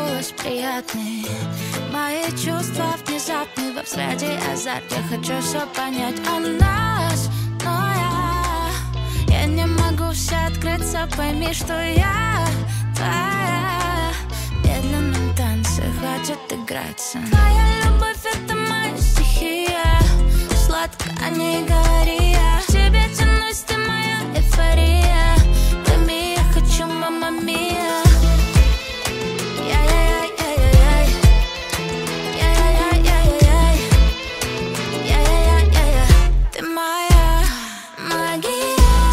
голос приятный, мои чувства внезапны, во взгляде азарт. Я хочу все понять о нас, но я не могу все открыться. Пойми, что я твоя. В медленном танце хватит играться. Твоя любовь — это моя стихия. Сладко не говори, я к тебе тянусь, ты моя эйфория. Пойми, я хочу, мамма мия. Ты моя магия.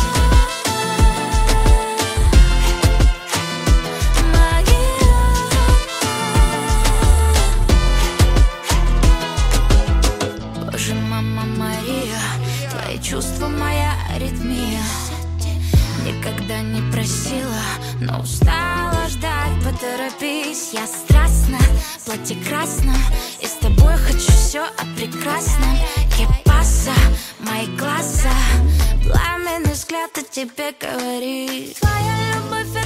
Боже, мама Мария, твои чувства моя аритмия. Никогда не просила, но устала ждать. Поторопись, я страстна, платье красное, и с тобой хочу все о прекрасном. Кепаса, мои глаза, пламенный взгляд о тебе говорит. Твоя любовь —